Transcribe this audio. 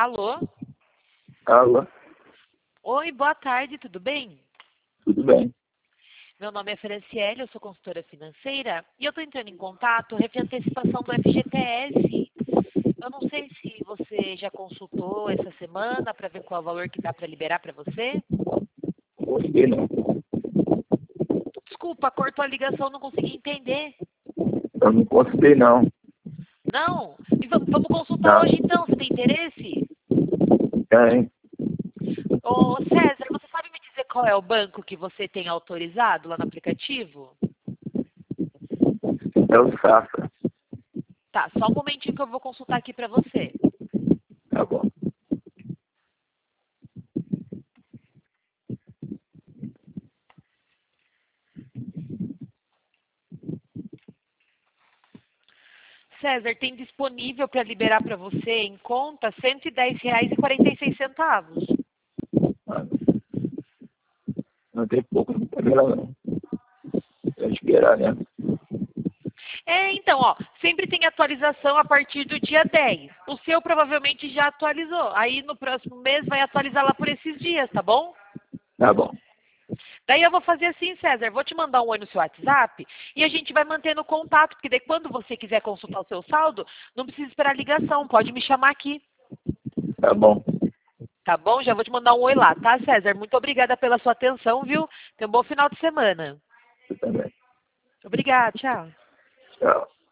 Alô? Alô, Oi, boa tarde, tudo bem? tudo bem? Meu nome é Franciele, eu sou consultora financeira e eu estou entrando em contato referente à antecipação do FGTS. Eu não sei se você já consultou essa semana para ver qual é o valor que dá para liberar para você. Gostei não. Desculpa, cortou a ligação, não consegui entender. Eu não gostei não. Não? E vamos consultar Não. hoje então, você tem interesse? Tem. Ô César, você sabe me dizer qual é o banco que você tem autorizado lá no aplicativo? É o Safra. Tá, só um momentinho que eu vou consultar aqui para você. Tá bom. César, tem disponível para liberar para você em conta R$ 110,46. Ah, não tem pouco, não tem grana não. É esperar, né? Então, ó, sempre tem atualização a partir do dia 10. O seu provavelmente já atualizou. Aí no próximo mês vai atualizar lá por esses dias, tá bom? Tá bom. Daí eu vou fazer assim, César, vou te mandar um oi no seu WhatsApp e a gente vai mantendo contato, porque daí quando você quiser consultar o seu saldo, não precisa esperar ligação, pode me chamar aqui. Tá bom. Tá bom? Já vou te mandar um oi lá, tá, César? Muito obrigada pela sua atenção, viu? Tenha um bom final de semana. Você também. Obrigada, tchau. Tchau.